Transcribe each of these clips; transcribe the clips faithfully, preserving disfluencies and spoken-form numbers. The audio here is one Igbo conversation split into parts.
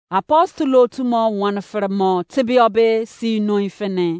Apostolo tumo wan fremo tibiobe si no infene.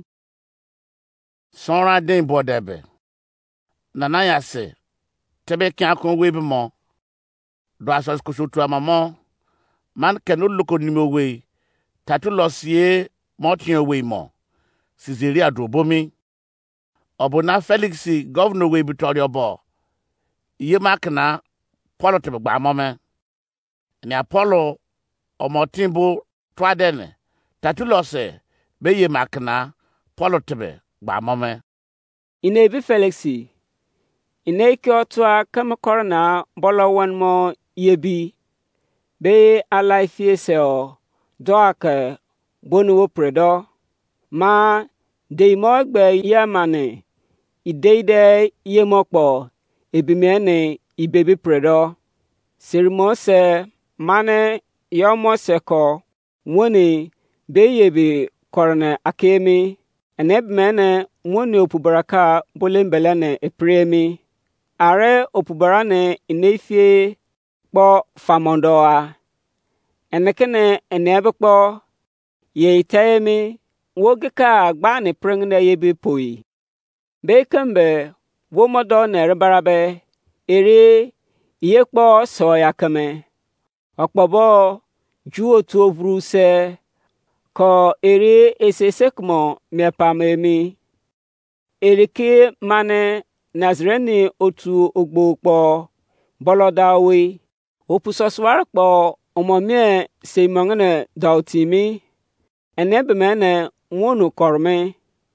Sonra den bodebe. Nana ya se. Tebe kya kon webe mo. Do asos kusutu amamo. Man kenu loko nimo we. Tatu losie motien we mo. Sizeri adrobomi. Obona Felixi governor we Victoria bo. Iye makna Polo tebe gba mome. Ni Apollo omotimbo twadene. Tatu lose be ye makna Polo tebe gba mome. Ine bi Felixi. Ine ki otwa kama korona bolo wan mo yebi. Be alai fiese o doake bonu wo predo. Ma de mo gbe yamane. Ideide ye mokpo ebimene ibebi predo. Sirimo se mane yomo seko woni be yebi korona akemi. Eneb mene woni opubaraka bolembelene epremi. Are opubarane inefie po famondoa. Enekene enebe po ye itayemi wogika gbani prengne yebi poi. Bekembe womodo ne rebarabe ere ye po soya kame. Okpobo juo tuovru se ko ere esesekmo mepamemi. Erike mane Nazreni otu ogbokpo bolodawi. Opusoswarkpo omomie seimongene dautimi. Enebe mene wonu korme.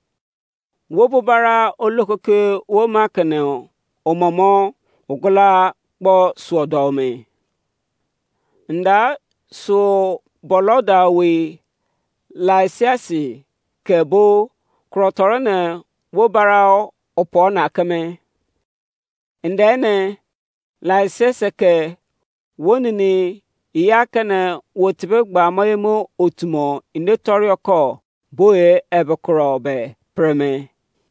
Wobubara olokoke womakene omomo ogola kpo suodome. Nda so bolodawi laisiasi kebo krotorene wobara opona kame. Ndene laiseseke wonini iyakene wotibe gba moyemo otumo inetorioko boye ebekrobe preme.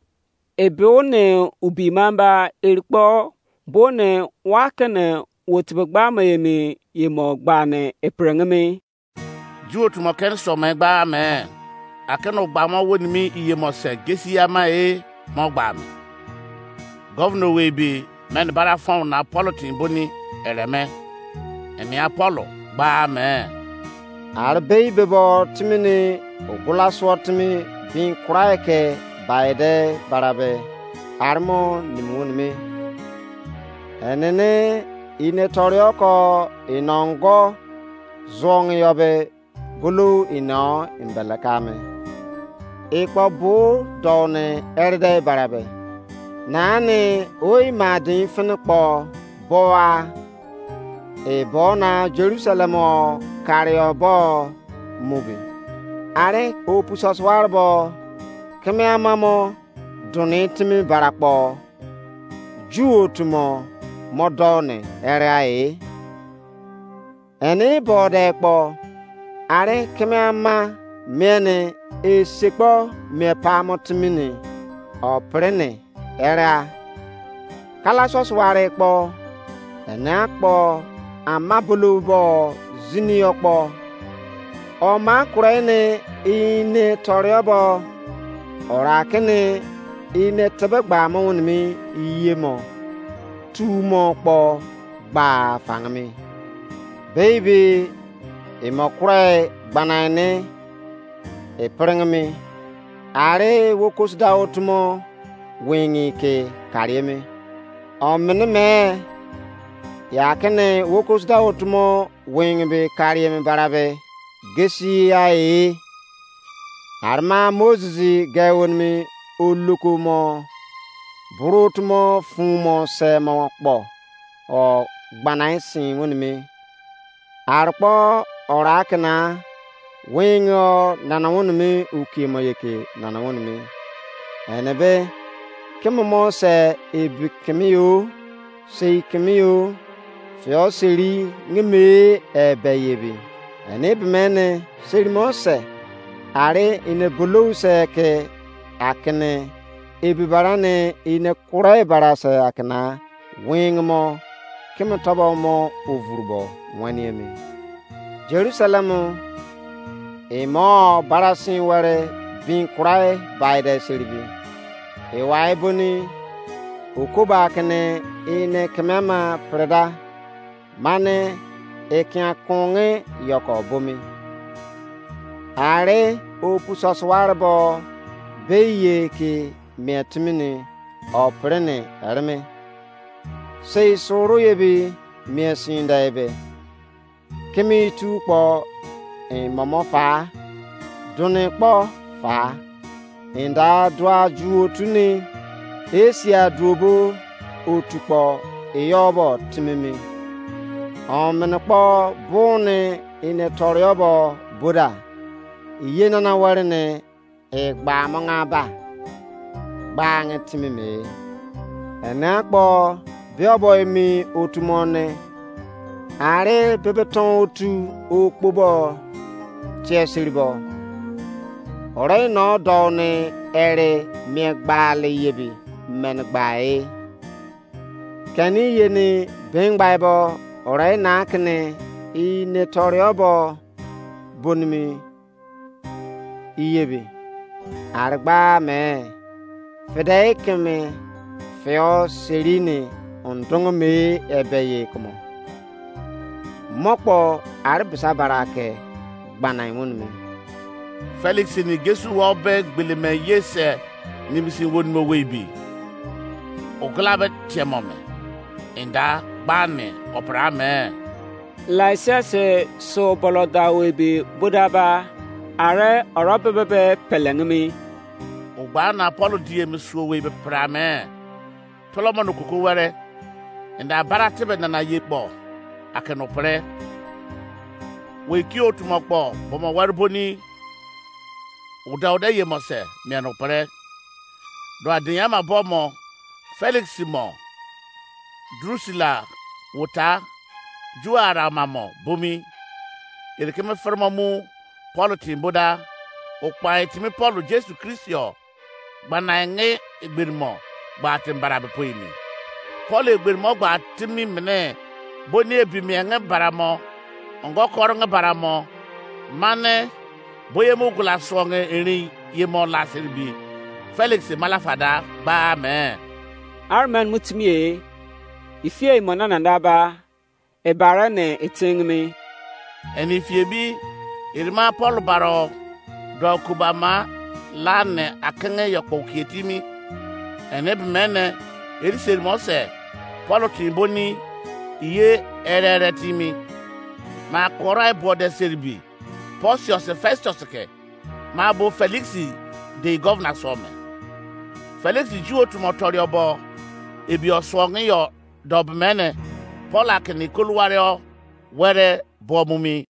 Ebone ubimamba erikpo bone wakene wotibe gba moyemi yemo gbane eprengeme. Juo tumo ken so me gba me. Akeno gba mo woni mi iye mo se gesi ama e mo gba me. Governor we bi men bara fon na politin boni eleme. Emi Apollo gba me. Arbei bebo timini ogula swatimi bin kuraike baide barabe armo nimunmi. Enene inetorioko inongo zong yobe gulu ino imbelakame. Ikpo bu done erde barabe. Nani oi madin finukpo boa. E bona Jerusalem o kario bo mubi. Are opusos warbo keme amamo donitimi barakpo. Juo tumo modone ereae. Eni bode kpo are keme ama mene e sekpo me pamotimini o prene era. Kalasos ware kpo ena kpo amabulu bo ziniokpo. O ma kurene ine toriobo orakene ine tebegba monmi yemo tumo kpo ba fangmi. Baby imokure banane e prengmi are wokos daotumo wingi ke kariemi. O meneme yakene wokos daotumo wingi be kariemi barabe gesi ai arma Moses gawonmi ulukumo burutumo fumo semo kpo o gbanaisin wonmi arpo orakna wingo nanawonmi ukimo yeke nanawonmi enebe kemo se ebikemiyo seikemiyo fio seri ngeme ebeyebi enebe mene serimose are ine bulu se ke akne ebibarane ine kurai barase akna wingmo kemo tobo mo ovurbo waniemi. Jerusalem imo barasin ware bin kurai baide sirbi e wai boni ukuba kene ine kemama preda mane e kya konge yoko bomi are o pusoswarbo beye ki metmini oprene arme sei soro yebi miesinda ebe kemi tu po e momo fa dune po fa inda dwa juo tuni esia drobo otupo eyobo timimi omenpo bone ine toriobo boda yena na warne e gba manga ba gba ngetimimi enakpo biobo emi otumone are bebeton otu okpobo tiesiribo ore no done ere mi gbale yebi men gbae kani yeni ben bible ore nakne i netoriobo bonmi iyebi argba me fedekeme feo serine ondongo me ebeye komo mokpo arbisa barake gbanai munme Felix ni Jesu wa be gbeleme yese ni bisi wonmo webi oglabe tiemome inda bane oprame laisese so boloda webi budaba are orobebe pelengmi ogba na Paulo die msuo webi prame Solomon kuku were inda baratebe na na yebo akenopre we ki otumokpo bomo warboni uda uda ye mose miano pare do adiyama bomo Felix mo Drusilla wuta juara mamo bumi ele keme fermo mu Paulo timboda okpa etimi Paulo Jesu Christo gbana nge egbirmo gba timbara be poimi Paulo egbirmo gba timi mene boni ebi mi nge baramo ngo kor nge baramo mane boye mo gula songe eri yemo la serbi Felix malafada ba me arman mutmie ifie monana ndaba e barane etingmi eni fie bi irma Paul baro do kubama lane akenge yokpo kietimi ene bmene eri sermose Paul timboni iye erere timi ma korai bode serbi Porcius Festus ke ma bo Felix de governor some Felix juo tumotori obo ebi osonge yo dobmene Paul akeni koluwario were bomumi